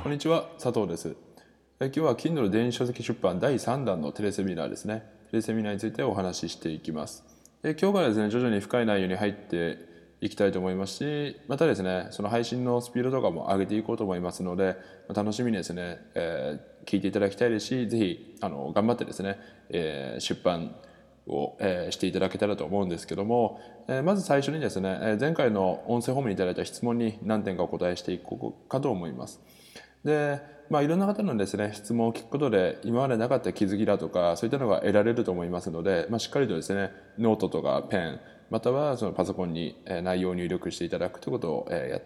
こんにちは、佐藤です。今日は Kindle 電子書籍出版第3弾のテレセミナーですね。テレセミナーについてお話ししていきます。今日からですね、徐々に深い内容に入っていきたいと思いますし、またですね、その配信のスピードとかも上げていこうと思いますので、楽しみにですね、聞いていただきたいですし、ぜひ頑張ってですね、出版を、していただけたらと思うんですけども、まず最初にですね、前回の音声ホームにいただいた質問に何点かお答えしていこうかと思います。で、いろんな方のですね、質問を聞くことで今までなかった気づきだとかそういったのが得られると思いますので、しっかりとですね、ノートとかペンまたはそのパソコンに内容を入力していただくということをやって、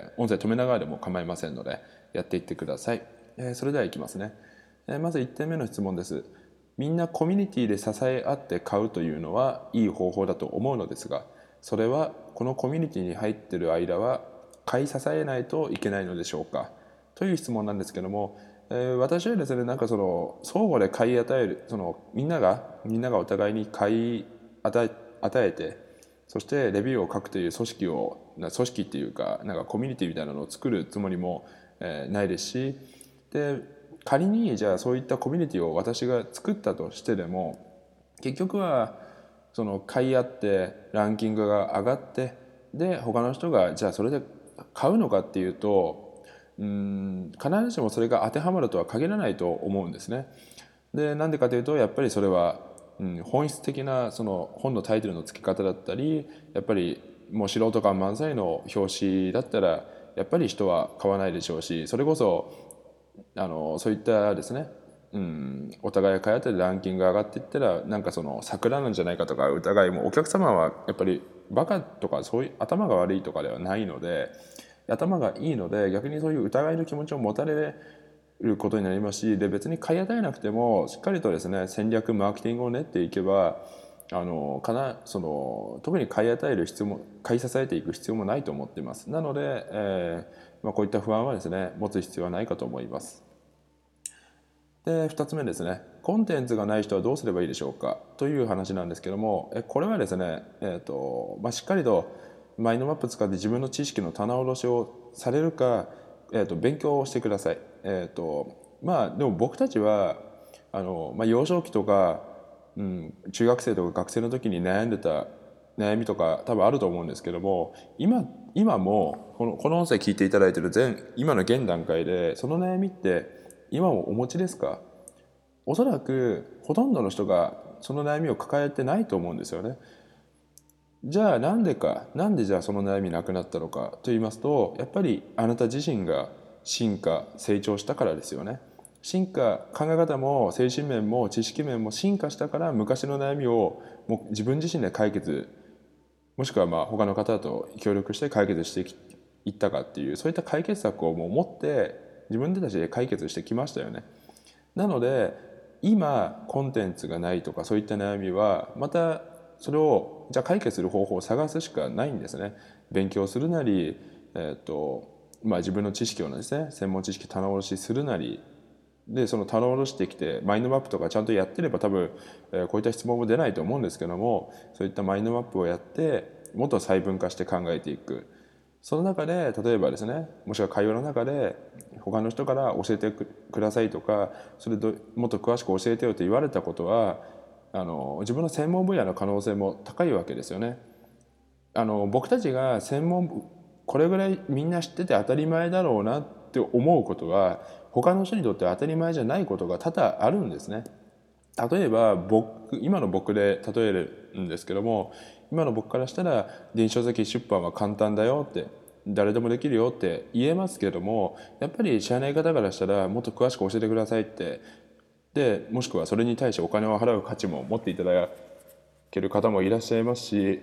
音声止めながらでも構いませんのでやっていってください。それではいきますね。まず1点目の質問です。みんなコミュニティで支え合って買うというのはいい方法だと思うのですが、それはこのコミュニティに入っている間は買い支えないといけないのでしょうか、という質問なんですけども、私はですね、なんかその相互で買い与える、そのみんながお互いに買い与えて、そしてレビューを書くという組織っていうか、なんかコミュニティみたいなのを作るつもりも、ないですし、で仮にじゃあそういったコミュニティを私が作ったとしてでも、結局はその買い合ってランキングが上がって、で他の人がじゃあそれで買うのかっていうと、必ずしもそれが当てはまるとは限らないと思うんですね。でなんでかというと、やっぱりそれは、本質的なその本のタイトルの付け方だったり、やっぱりもう素人感満載の表紙だったらやっぱり人は買わないでしょうし、それこそそういったですね、お互いが買い合ってランキングが上がっていったら、なんかその桜なんじゃないかとか疑いも、お客様はやっぱりバカとかそういう頭が悪いとかではないので、頭がいいので逆にそういう疑いの気持ちを持たれることになりますし、で別に買い与えなくてもしっかりとですね、戦略マーケティングを練っていけば、その特に買い与える必要も、買い支えていく必要もないと思っています。なので、こういった不安はですね、持つ必要はないかと思います。で2つ目ですね、コンテンツがない人はどうすればいいでしょうか、という話なんですけども、これはですね、しっかりとマインドマップ使って自分の知識の棚卸しをされるか、勉強をしてください。でも僕たちは幼少期とか、中学生とか学生の時に悩んでた悩みとか多分あると思うんですけども、今もこの音声聞いていただいている今の現段階でその悩みって今もお持ちですか？おそらくほとんどの人がその悩みを抱えてないと思うんですよね。じゃあなんでじゃあその悩みなくなったのかと言いますと、やっぱりあなた自身が成長したからですよね。考え方も精神面も知識面も進化したから、昔の悩みをもう自分自身で解決、もしくは他の方と協力して解決していったかっていう、そういった解決策をもう持って自分たちで解決してきましたよね。なので今コンテンツがないとかそういった悩みは、またそれをじゃあ解決する方法を探すしかないんですね。勉強するなり、自分の知識をですね、専門知識棚卸しするなりで、その棚卸してきてマインドマップとかちゃんとやってれば多分、こういった質問も出ないと思うんですけども、そういったマインドマップをやってもっと細分化して考えていく。その中で例えばですね、もしくは会話の中で他の人から教えてくださいとか、それもっと詳しく教えてよと言われたことは、自分の専門分野の可能性も高いわけですよね。僕たちがこれぐらいみんな知ってて当たり前だろうなって思うことは、他の人にとって当たり前じゃないことが多々あるんですね。例えば今の僕で例えるんですけども、今の僕からしたら電子書籍出版は簡単だよって、誰でもできるよって言えますけども、やっぱり知らない方からしたらもっと詳しく教えてくださいって、でもしくはそれに対してお金を払う価値も持っていただける方もいらっしゃいますし、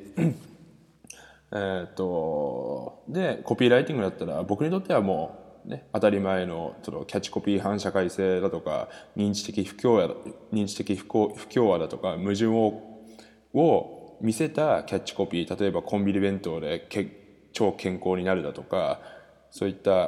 でコピーライティングだったら僕にとってはもう、ね、当たり前のそのキャッチコピー反社会性だとか、認知的不協和だとか矛盾を見せたキャッチコピー、例えばコンビニ弁当で超健康になるだとか、そういった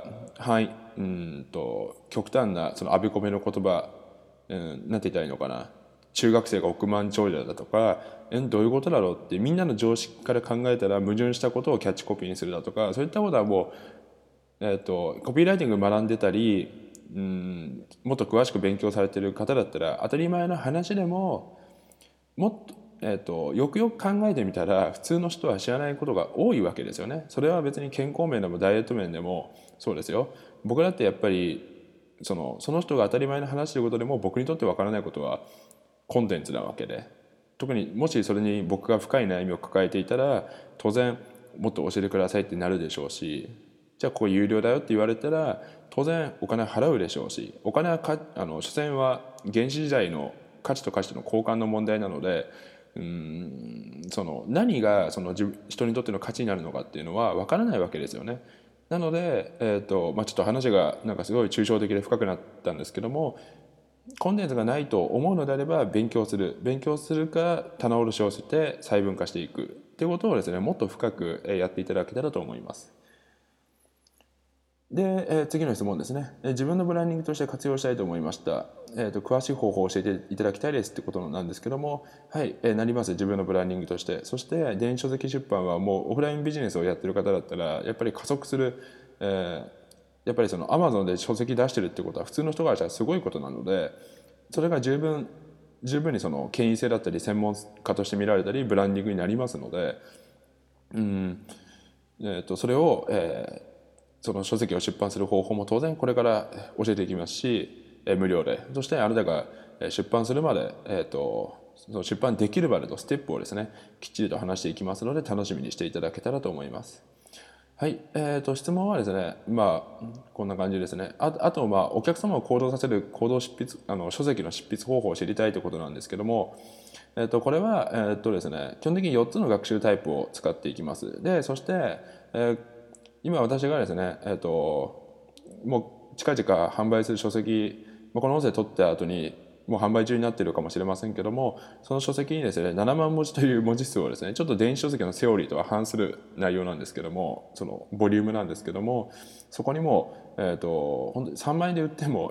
極端なそのあべこべの言葉、なんて言ったらいいのかな、中学生が億万長者だとか、どういうことだろうってみんなの常識から考えたら矛盾したことをキャッチコピーにするだとか、そういったことはもコピーライティング学んでたり、もっと詳しく勉強されてる方だったら当たり前の話でももっと、よくよく考えてみたら普通の人は知らないことが多いわけですよね。それは別に健康面でもダイエット面でもそうですよ。僕だってやっぱりその人が当たり前の話してることでも僕にとってわからないことはコンテンツなわけで、特にもしそれに僕が深い悩みを抱えていたら当然もっと教えてくださいってなるでしょうし、じゃあここ有料だよって言われたら当然お金払うでしょうし、お金は所詮は原始時代の価値と価値との交換の問題なので、何が人にとっての価値になるのかっていうのは分からないわけですよね。なので、ちょっと話がなんかすごい抽象的で深くなったんですけども、コンテンツがないと思うのであれば勉強するか棚卸しをして細分化していくっていうことをですね、もっと深くやっていただけたらと思います。で、次の質問ですね。自分のブランディングとして活用したいと思いました。詳しい方法を教えていただきたいですってことなんですけども、はい、なります。自分のブランディングとして。そして電子書籍出版はもうオフラインビジネスをやってる方だったらやっぱり加速する、やっぱりその Amazon で書籍出してるってことは普通の人からしたらすごいことなので、それが十分にその権威性だったり専門家として見られたりブランディングになりますので、それを、その書籍を出版する方法も当然これから教えていきますし、無料で、そしてあなたが出版するまで、その出版できるまでのステップをですねきっちりと話していきますので楽しみにしていただけたらと思います。はい、質問はですね、こんな感じですね。あと、お客様を行動させる行動執筆、書籍の執筆方法を知りたいということなんですけども、これは、ですね、基本的に4つの学習タイプを使っていきます。で、そして、今私がですね、もう近々販売する書籍、この音声取った後にもう販売中になっているかもしれませんけども、その書籍にですね7万文字という文字数をですね、ちょっと電子書籍のセオリーとは反する内容なんですけども、そのボリュームなんですけども、そこにも、本当に3万円で売っても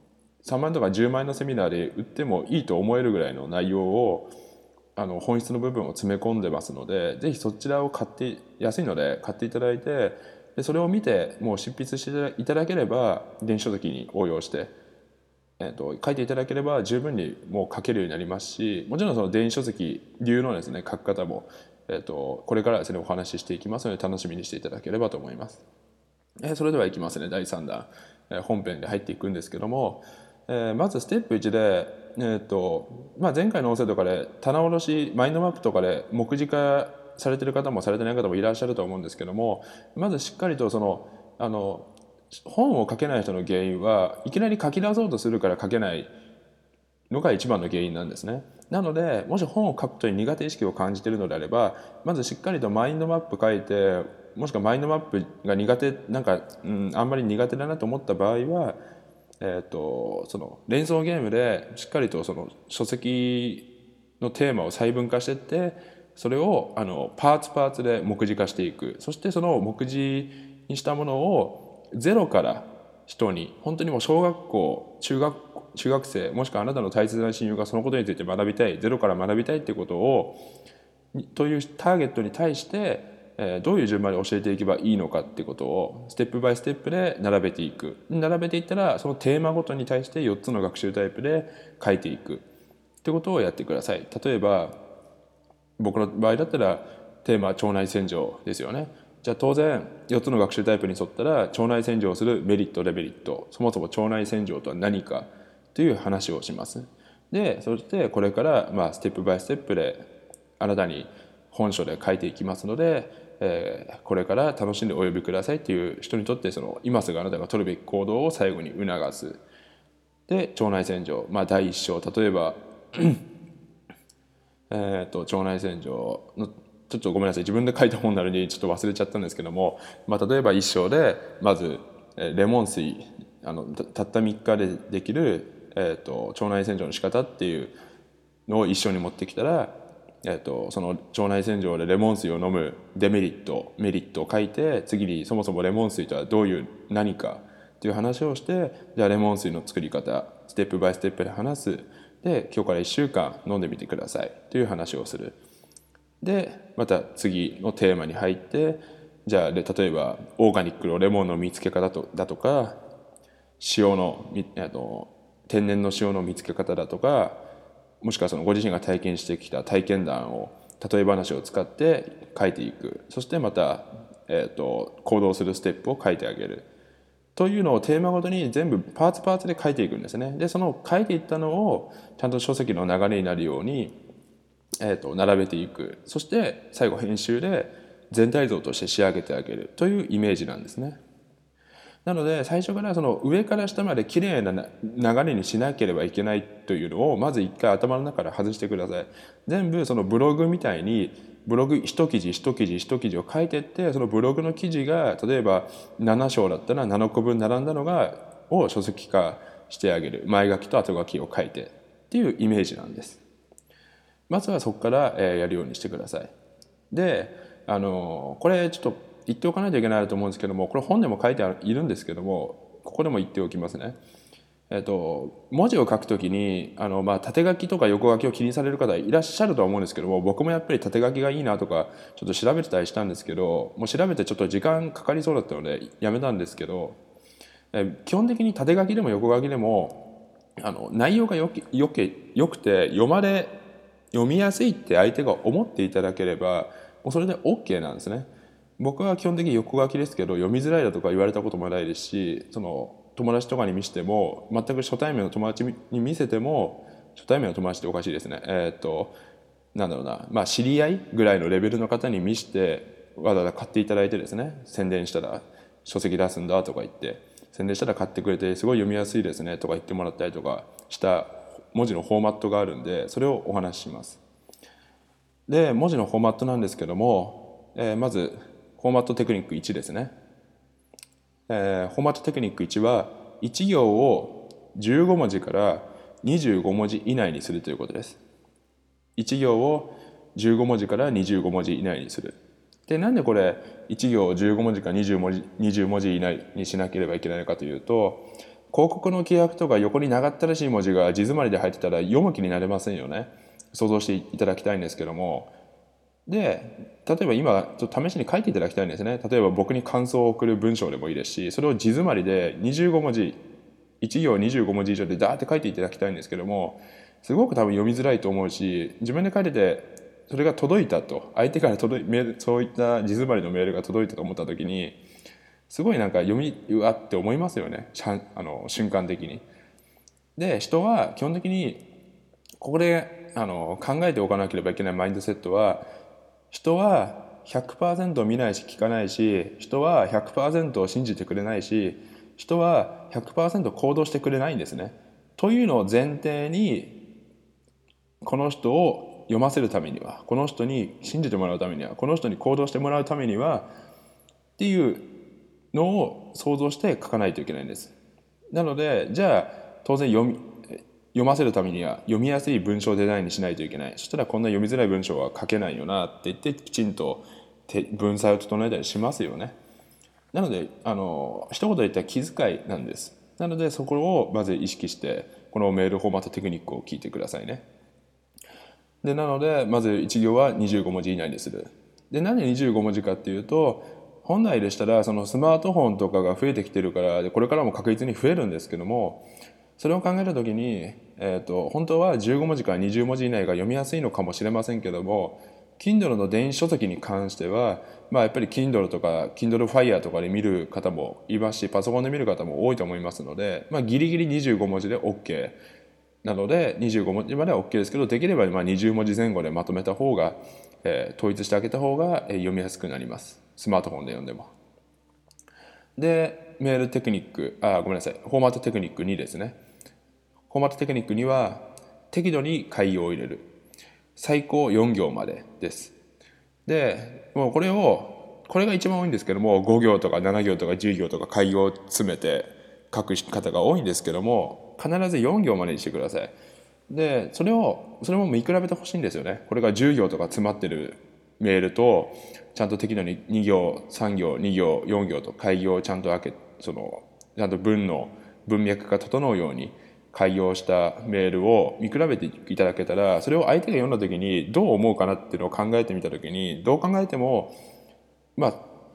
3万円とか10万円のセミナーで売ってもいいと思えるぐらいの内容を本質の部分を詰め込んでますので、ぜひそちらを買って安いので買っていただいて、でそれを見てもう執筆していただければ電子書籍に応用して、書いていただければ十分にもう書けるようになりますし、もちろんその電子書籍流のですね書き方も、これからですねお話ししていきますので楽しみにしていただければと思います。それではいきますね、第3弾、本編で入っていくんですけども、まずステップ1で、前回の音声とかで棚卸しマインドマップとかで目次化されてる方もされてない方もいらっしゃると思うんですけども、まずしっかりと本を書けない人の原因はいきなり書き出そうとするから書けないのが一番の原因なんですね。なのでもし本を書くことに苦手意識を感じているのであれば、まずしっかりとマインドマップ書いて、もしくはマインドマップが苦手あんまり苦手だなと思った場合は、その連想ゲームでしっかりとその書籍のテーマを細分化していって、それをパーツで目次化していく。そしてその目次にしたものをゼロから人に、本当にもう小学校中学生、もしくはあなたの大切な親友がそのことについて学びたい、ゼロから学びたいっていうことをというターゲットに対してどういう順番で教えていけばいいのかっていうことをステップバイステップで並べていく。並べていったらそのテーマごとに対して4つの学習タイプで書いていくってことをやってください。例えば僕の場合だったらテーマは腸内洗浄ですよね。じゃあ当然4つの学習タイプに沿ったら腸内洗浄をするメリットデメリット、そもそも腸内洗浄とは何かという話をします。でそしてこれからステップバイステップであなたに本書で書いていきますので、これから楽しんでお呼びくださいっていう人にとってその今すぐあなたが取るべき行動を最後に促す。で腸内洗浄、第一章、例えば腸内洗浄のちょっとごめんなさい、自分で書いた本なのにちょっと忘れちゃったんですけども、例えば一章でまずレモン水、たった3日でできる、腸内洗浄の仕方っていうのを一緒に持ってきたら、その腸内洗浄でレモン水を飲むデメリットメリットを書いて、次にそもそもレモン水とはどういう何かっていう話をして、じゃあレモン水の作り方ステップバイステップで話す。で今日から1週間飲んでみてくださいという話をする。でまた次のテーマに入って、 じゃあ例えばオーガニックのレモンの見つけ方だとか、塩の天然の塩の見つけ方だとか、もしくはそのご自身が体験してきた体験談を例え話を使って書いていく。そしてまた、行動するステップを書いてあげるというのをテーマごとに全部パーツパーツで書いていくんですね。でその書いていったのをちゃんと書籍の流れになるように、並べていく。そして最後編集で全体像として仕上げてあげるというイメージなんですね。なので最初からその上から下まで綺麗な流れにしなければいけないというのをまず一回頭の中から外してください。全部そのブログみたいにブログ一記事一記事一記事を書いていって、そのブログの記事が例えば7章だったら7個分並んだのを書籍化してあげる。前書きと後書きを書いてっていうイメージなんです。まずはそこからやるようにしてください。でこれちょっと言っておかないといけないと思うんですけども、これ本でも書いているんですけども、ここでも言っておきますね。文字を書くときに縦書きとか横書きを気にされる方いらっしゃるとは思うんですけども、僕もやっぱり縦書きがいいなとかちょっと調べてたりしたんですけど、もう調べてちょっと時間かかりそうだったのでやめたんですけど、基本的に縦書きでも横書きでも内容がよくて読みやすいって相手が思っていただければもうそれで OK なんですね。僕は基本的に横書きですけど、読みづらいだとか言われたこともないですし、その友達とかに見せても、全く初対面の友達に見せても、初対面の友達っておかしいですね、なんだろうな、知り合いぐらいのレベルの方に見せてわざわざ買っていただいてですね、宣伝したら書籍出すんだとか言って宣伝したら買ってくれて、すごい読みやすいですねとか言ってもらったりとかした文字のフォーマットがあるんで、それをお話しします。で文字のフォーマットなんですけども、まずフォーマットテクニック1ですね。フォーマットテクニック1は1行を15文字から25文字以内にするということです。1行を15文字から25文字以内にする。でなんでこれ1行を15文字から20文字以内にしなければいけないのかというと、広告の規約とか横に長ったらしい文字が地詰まりで入ってたら読む気になれませんよね。想像していただきたいんですけども、で例えば今ちょっと試しに書いていただきたいんですね。例えば僕に感想を送る文章でもいいですし、それを地詰まりで25文字1行25文字以上でダーって書いていただきたいんですけども、すごく多分読みづらいと思うし、自分で書いててそれが届いたと、相手からそういった地詰まりのメールが届いたと思った時に、すごいなんかうわって思いますよね、瞬間的に。で人は基本的にここで考えておかなければいけないマインドセットは、人は 100% 見ないし聞かないし、人は 100% 信じてくれないし、人は 100% 行動してくれないんですね。というのを前提に、この人を読ませるためには、この人に信じてもらうためには、この人に行動してもらうためにはっていうのを想像して書かないといけないんです。なのでじゃあ当然読ませるためには読みやすい文章デザインにしないといけない。そしたらこんな読みづらい文章は書けないよなって言ってきちんと文才を整えたりしますよね。なので一言で言ったら気遣いなんです。なのでそこをまず意識してこのメールフォーマットテクニックを聞いてくださいね。でなのでまず1行は25文字以内にする。でなんで25文字かっていうと、本来でしたらそのスマートフォンとかが増えてきてるから、でこれからも確実に増えるんですけども、それを考えた時に、本当は15文字から20文字以内が読みやすいのかもしれませんけども、 Kindle の電子書籍に関しては、やっぱり Kindle とか Kindle Fire とかで見る方もいますし、パソコンで見る方も多いと思いますので、ギリギリ25文字で OK なので25文字までは OK ですけど、できれば20文字前後でまとめた方が、統一してあげた方が読みやすくなります。スマートフォンで読んでも。でメールテクニックごめんなさい、フォーマットテクニック2ですね。フォーマットテクニックには適度に改行を入れる。最高4行までです。でもうこれが一番多いんですけども、5行とか7行とか10行とか改行を詰めて書く方が多いんですけども、必ず4行までにしてください。でそれも見比べてほしいんですよね。これが10行とか詰まってるメールと、ちゃんと適度に2行3行2行4行と改行をちゃんとちゃんと文脈が整うように改行したメールを見比べていただけたら、それを相手が読んだ時にどう思うかなっていうのを考えてみた時に、どう考えても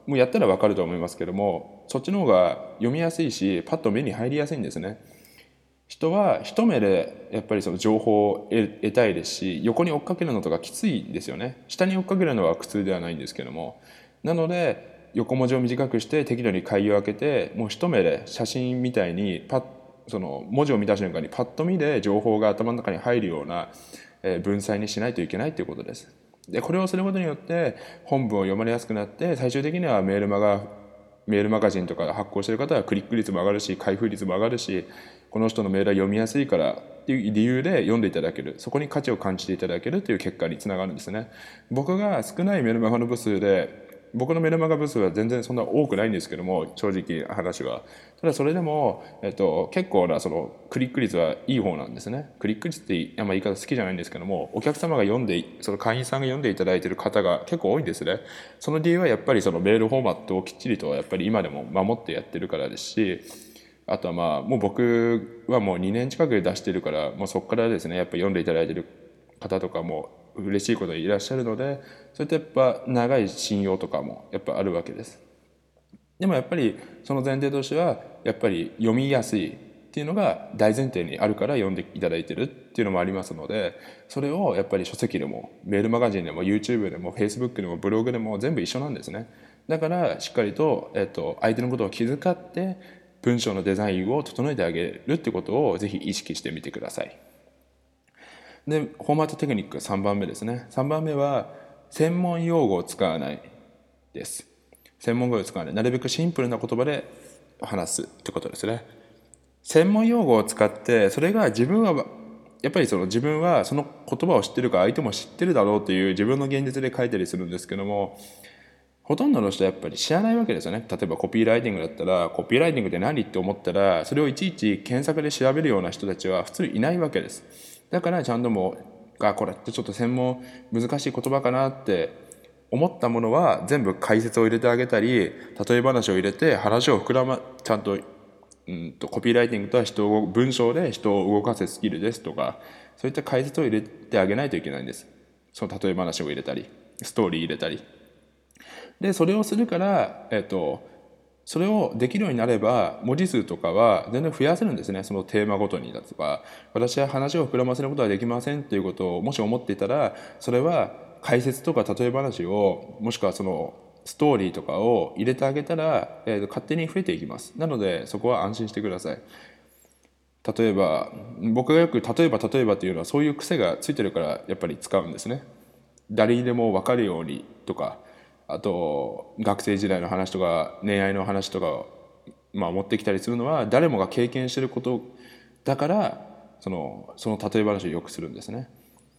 もうやったら分かると思いますけども、そっちの方が読みやすいしパッと目に入りやすいんですね。人は一目でやっぱりその情報を得たいですし、横に追っかけるのとかきついんですよね。下に追っかけるのは苦痛ではないんですけども、なので横文字を短くして適度に回を開けて、もう一目で写真みたいにその文字を見た瞬間にパッと見で情報が頭の中に入るような文才にしないといけないということです。でこれをすることによって本文を読まれやすくなって、最終的にはメールマガジンとか発行している方はクリック率も上がるし開封率も上がるし、この人のメールは読みやすいからっていう理由で読んでいただける、そこに価値を感じていただけるという結果につながるんですね。僕が少ないメルマガの部数で、僕のメルマガ部数は全然そんな多くないんですけども、正直話はただそれでも、結構なそのクリック率はいい方なんですね。クリック率ってあんま言い方好きじゃないんですけども、お客様がその会員さんが読んでいただいている方が結構多いんですね。その理由はやっぱりそのメールフォーマットをきっちりとやっぱり今でも守ってやってるからですし、あとはもう僕はもう2年近く出してるから、もうそこからですねやっぱり読んでいただいてる方とかも嬉しいことでいらっしゃるので、そういったやっぱ長い信用とかもやっぱあるわけです。でもやっぱりその前提としてはやっぱり読みやすいっていうのが大前提にあるから読んでいただいてるっていうのもありますので、それをやっぱり書籍でもメールマガジンでも YouTube でも Facebook でもブログでも全部一緒なんですね。だからしっかりと、相手のことを気遣って文章のデザインを整えてあげるってことをぜひ意識してみてください。でフォーマットテクニック3番目ですね。3番目は専門用語を使わないです。専門用語を使わない、なるべくシンプルな言葉で話すってことですね。専門用語を使って、それがやっぱり自分はその言葉を知ってるか相手も知ってるだろうという自分の現実で書いたりするんですけども、ほとんどの人はやっぱり知らないわけですよね。例えばコピーライティングだったら、コピーライティングって何って思ったら、それをいちいち検索で調べるような人たちは普通いないわけです。だからちゃんともう、これってちょっと専門難しい言葉かなって思ったものは全部解説を入れてあげたり、例え話を入れて話をちゃんとコピーライティングとは文章で人を動かすスキルですとか、そういった解説を入れてあげないといけないんです。その例え話を入れたりストーリー入れたりで、それをするから、それをできるようになれば文字数とかは全然増やせるんですね。そのテーマごとにだとか、私は話を膨らませることはできませんっていうことをもし思っていたら、それは解説とか例え話を、もしくはそのストーリーとかを入れてあげたら、勝手に増えていきます。なのでそこは安心してください。例えば僕がよく例えばっていうのはそういう癖がついてるからやっぱり使うんですね。誰にでも分かるようにとか、あと学生時代の話とか恋愛の話とかを、持ってきたりするのは誰もが経験してることだから、その例え話をよくするんですね。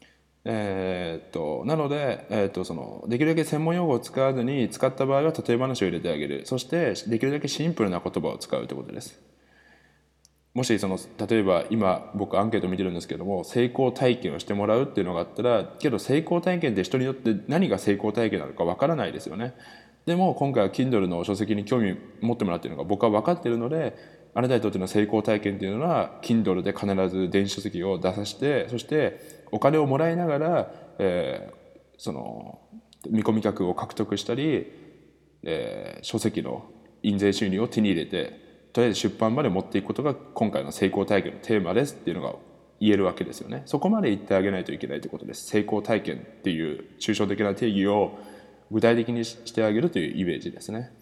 なので、できるだけ専門用語を使わずに、使った場合は例え話を入れてあげる。そしてできるだけシンプルな言葉を使うということです。もし例えば今僕アンケート見てるんですけども、成功体験をしてもらうっていうのがあったら、けど成功体験って人によって何が成功体験なのかわからないですよね。でも今回は Kindle の書籍に興味持ってもらっているのが僕は分かっているので、あなたにとっての成功体験っていうのは Kindle で必ず電子書籍を出させて、そしてお金をもらいながら、その見込み客を獲得したり、書籍の印税収入を手に入れてとりあえず出版まで持っていくことが今回の成功体験のテーマですっていうのが言えるわけですよね。そこまで言ってあげないといけないということです。成功体験っていう抽象的な定義を具体的にしてあげるというイメージですね。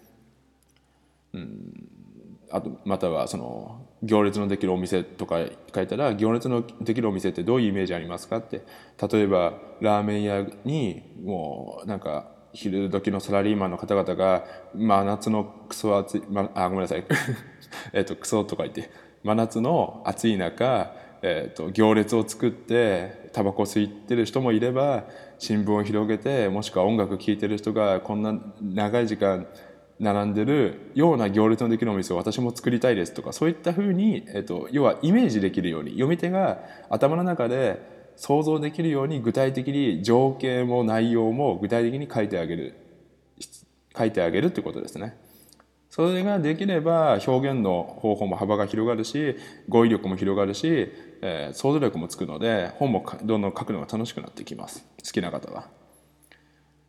あとまたは行列のできるお店とか書いたら、行列のできるお店ってどういうイメージありますかって。例えばラーメン屋にもうなんか昼時のサラリーマンの方々が真夏のクソ暑い、ごめんなさいクソとか言って真夏の暑い中、行列を作ってタバコ吸ってる人もいれば、新聞を広げてもしくは音楽聴いてる人がこんな長い時間並んでるような行列のできるお店を私も作りたいですとか、そういったふうに、要はイメージできるように、読み手が頭の中で想像できるように具体的に情景も内容も具体的に書いてあげるってことですね。それができれば表現の方法も幅が広がるし、語彙力も広がるし、想像力もつくので本もどんどん書くのが楽しくなってきます。好きな方は。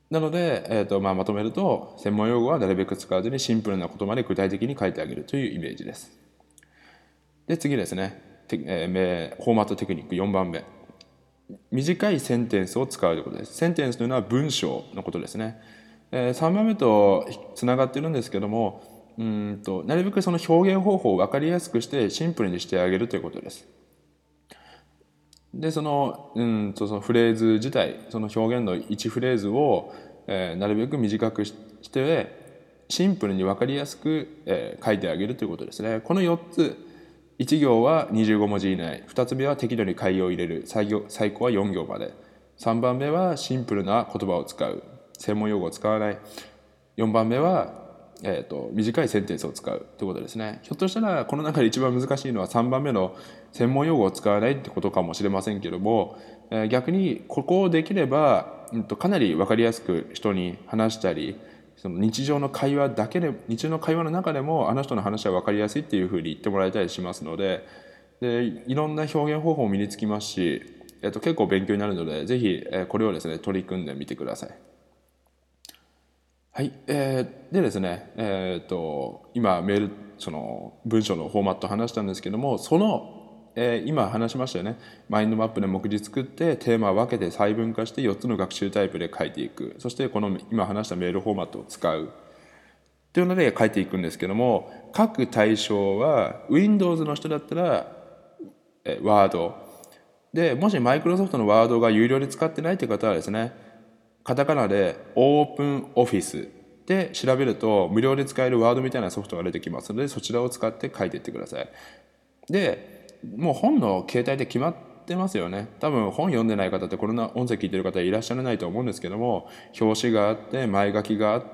なので、まとめると、専門用語はなるべく使わずにシンプルな言葉で具体的に書いてあげるというイメージです。で、次ですね。フォーマットテクニック4番目。短いセンテンスを使うということです。センテンスというのは文章のことですね。3番目とつながっているんですけども、なるべくその表現方法を分かりやすくしてシンプルにしてあげるということです。でそのフレーズ自体、その表現の1フレーズを、なるべく短くしてシンプルに分かりやすく、書いてあげるということですね。この4つ、1行は25文字以内、2つ目は適度に改行を入れる、最高は4行まで、3番目はシンプルな言葉を使う、専門用語を使わない、4番目は、短いセンテンスを使うということですね。ひょっとしたらこの中で一番難しいのは3番目の専門用語を使わないってことかもしれませんけども、逆にここをできれば、かなり分かりやすく人に話したり、その日常の会話だけで、日常の会話の中でもあの人の話は分かりやすいっていうふうに言ってもらえたりしますので、いろんな表現方法も身につきますし、結構勉強になるので、ぜひこれをですね取り組んでみてください。はい、でですね、今メール、その文章のフォーマット話したんですけども、その、今話しましたよね。マインドマップで目次作ってテーマを分けて細分化して4つの学習タイプで書いていく。そしてこの今話したメールフォーマットを使うというので書いていくんですけども、書く対象は Windows の人だったらワードで、もしマイクロソフトのワードが有料で使ってないという方はですね、カタカナでオープンオフィスで調べると無料で使えるワードみたいなソフトが出てきますので、そちらを使って書いていってください。で、もう本の形態で決まってますよね。多分本読んでない方って、こんな音声聞いてる方いらっしゃらないと思うんですけども、表紙があって前書きがあって、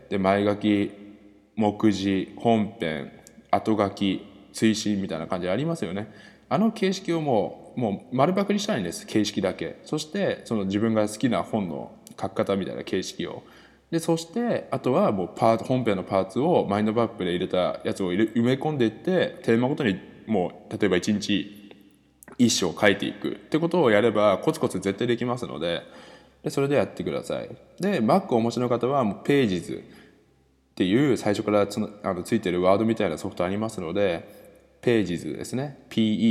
で前書き、目次、本編、後書き、追伸みたいな感じありますよね。あの形式をもう丸パクリしたいんです、形式だけ。そしてその自分が好きな本の書き方みたいな形式を、でそしてあとはもう本編のパーツをマインドマップで入れたやつを埋め込んでいって、テーマごとにもう例えば1日一章書いていくってことをやればコツコツ絶対できますので、それでやってください。で Mac をお持ちの方はもう Pages っていう最初からついてるワードみたいなソフトありますので、Pages ですね、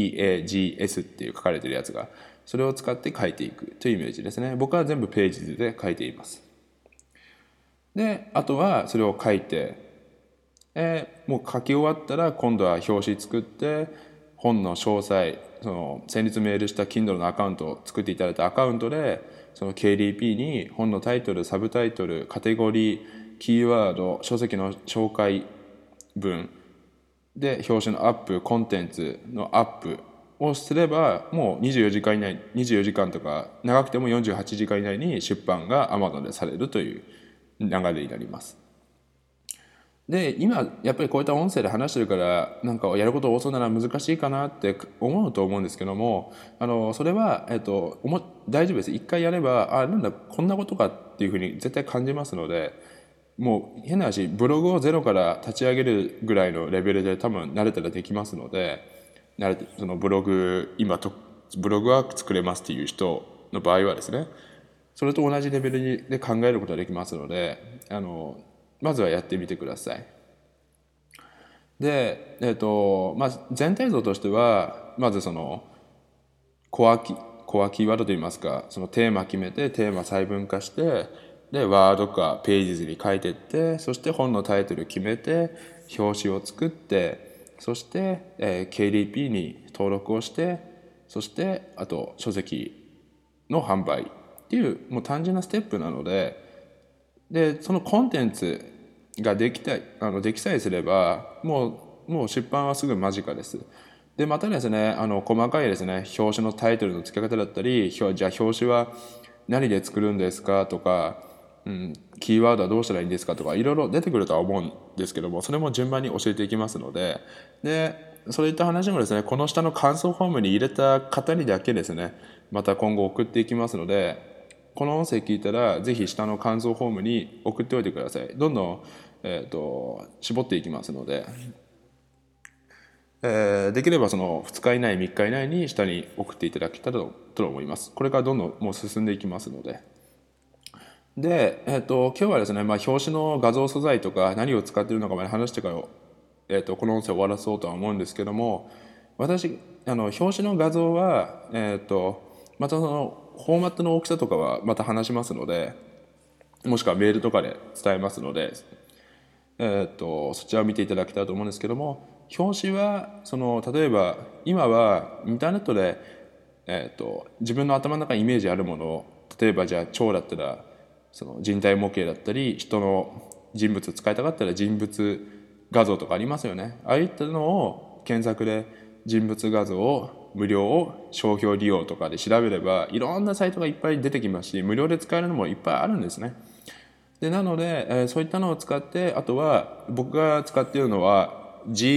PEAGS っていう書かれてるやつが、それを使って書いていくというイメージですね。僕は全部 Pages で書いています。であとはそれを書いて、もう書き終わったら今度は表紙作って本の詳細、その先日メールした Kindle のアカウントを作っていただいたアカウントで、その KDP に本のタイトル、サブタイトル、カテゴリー、キーワード、書籍の紹介文で表紙のアップ、コンテンツのアップをすれば、もう24時間以内、24時間とか長くても48時間以内に出版が Amazon でされるという流れになります。で今やっぱりこういった音声で話してるから、なんかやること多そうなら難しいかなって思うと思うんですけども、それは、大丈夫です。一回やれば、なんだこんなことかっていうふうに絶対感じますので、もう変な話、ブログをゼロから立ち上げるぐらいのレベルで多分慣れたらできますので、そのブログは作れますっていう人の場合はですね、それと同じレベルで考えることができますので、まずはやってみてください。で、全体像としては、まずそのコアキーワードといいますか、そのテーマ決めてテーマ細分化して、でワードかページ図に書いていって、そして本のタイトル決めて表紙を作って、そして、KDP に登録をして、そしてあと書籍の販売っていう、もう単純なステップなので、そのコンテンツができさえすれば、もう出版はすぐ間近です。でまたですね、細かいですね、表紙のタイトルの付け方だったり、じゃあ表紙は何で作るんですかとか、キーワードはどうしたらいいんですかとか、いろいろ出てくるとは思うんですけども、それも順番に教えていきますので、そういった話もですね、この下の感想フォームに入れた方にだけですね、また今後送っていきますので、この音声聞いたらぜひ下の感想フォームに送っておいてください。どんどん、絞っていきますので、できればその2日以内3日以内に下に送っていただけたらと思います。これからどんどんもう進んでいきますので、 で、今日はですね、表紙の画像素材とか何を使っているのかまで話してから、この音声を終わらそうとは思うんですけども、私、表紙の画像は、またそのフォーマットの大きさとかはまた話しますので、もしくはメールとかで伝えますので、そちらを見ていただきたいと思うんですけども、表紙はその例えば今はインターネットで、自分の頭の中にイメージあるものを、例えばじゃあ蝶だったらその人体模型だったり、人の人物使いたかったら人物画像とかありますよね。ああいったのを検索で人物画像を無料を商標利用とかで調べればいろんなサイトがいっぱい出てきますし、無料で使えるのもいっぱいあるんですね。でなので、そういったのを使って、あとは僕が使っているのは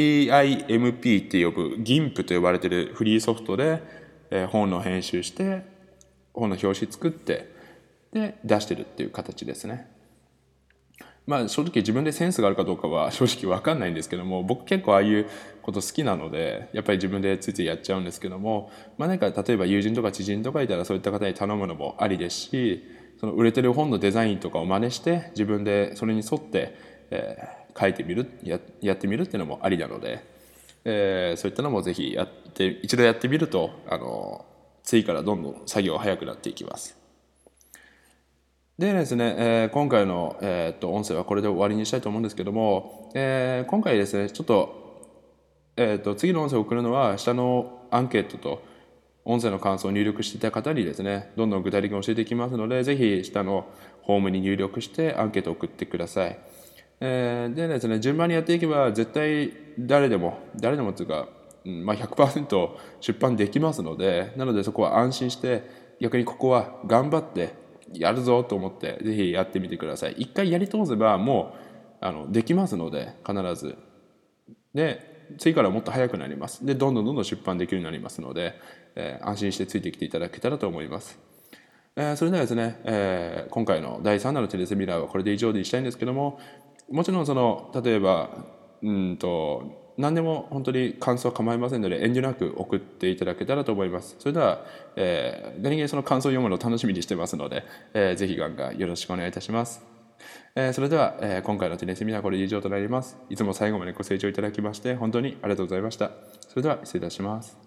GIMP って呼ぶ GIMP と呼ばれているフリーソフトで、本の編集して本の表紙作ってで出してるっていう形ですね。正直自分でセンスがあるかどうかは正直分かんないんですけども、僕結構ああいうこと好きなのでやっぱり自分でついついやっちゃうんですけども、何か例えば友人とか知人とかいたらそういった方に頼むのもありですし、その売れてる本のデザインとかを真似して自分でそれに沿って、書いてみる やってみるっていうのもありなので、そういったのもぜひ一度やってみると次からどんどん作業が早くなっていきます。でですね、今回の、音声はこれで終わりにしたいと思うんですけども、今回ですねちょっと、次の音声を送るのは下のアンケートと音声の感想を入力していた方にですねどんどん具体的に教えていきますので、ぜひ下のホームに入力してアンケートを送ってください。でですね、順番にやっていけば絶対誰でもっていうか、100% 出版できますので、なのでそこは安心して、逆にここは頑張ってやるぞと思ってぜひやってみてください。一回やり通せばもうできますので、必ず。で次からはもっと早くなります。でどんどん出版できるようになりますので、安心してついてきていただけたらと思います。それではですね、今回の第3弾のテレセミナーはこれで以上にしたいんですけども、もちろん例えば何でも本当に感想は構いませんので遠慮なく送っていただけたらと思います。それでは、何気にその感想を読むのを楽しみにしてますので、ぜひガンガンよろしくお願いいたします。それでは、今回のテレセミナーはこれで以上となります。いつも最後までご清聴いただきまして本当にありがとうございました。それでは失礼いたします。